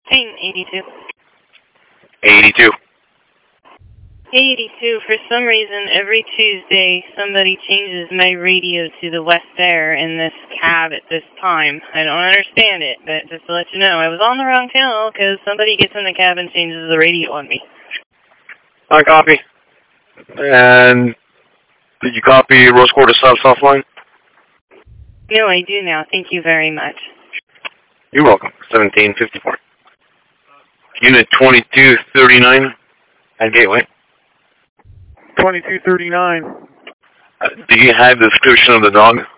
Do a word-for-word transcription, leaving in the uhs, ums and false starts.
Team eighty-two. eighty-two. eighty-two, for some reason, every Tuesday, somebody changes my radio to the West Air in this cab at this time. I don't understand it, but just to let you know, I was on the wrong channel because somebody gets in the cab and changes the radio on me. I copy. And did you copy Rose Quarter South South Line? No, I do now. Thank you very much. You're welcome. seventeen fifty-four. Unit twenty-two thirty-nine at Gateway. twenty-two thirty-nine. Uh, do you have the description of the dog?